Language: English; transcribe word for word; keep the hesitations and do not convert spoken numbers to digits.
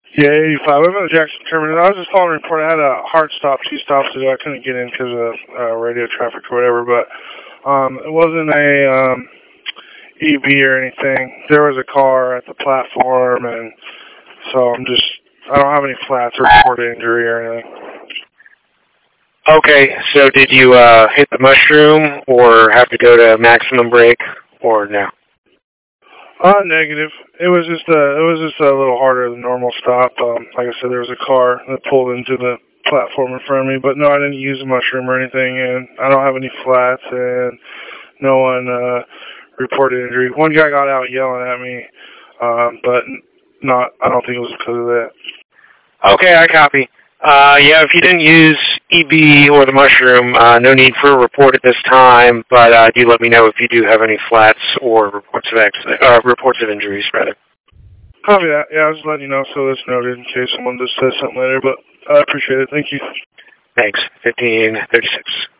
Yeah, eighty-five. I'm at the Jackson Terminal. I was just calling to report. I had a hard stop, two stops ago. I couldn't get in because of uh, radio traffic or whatever, but um, it wasn't a um, E V or anything. There was a car at the platform, and so I'm just, I don't have any flats or reported injury or anything. Okay, so did you uh, hit the mushroom or have to go to maximum brake or no? Uh, negative. It was just a, it was just a little harder than normal stop. Um, like I said, there was a car that pulled into the platform in front of me, but no, I didn't use a mushroom or anything, and I don't have any flats, and no one uh, reported injury. One guy got out yelling at me, um, but not. I don't think it was because of that. Okay, I copy. Uh, yeah, if you didn't use E B or the mushroom, uh, no need for a report at this time, but uh, do let me know if you do have any flats or reports of accident, uh, reports of injuries, rather. Copy that. Yeah, I was just letting you know so it's noted in case someone just says something later, but I appreciate it. Thank you. Thanks. fifteen thirty-six.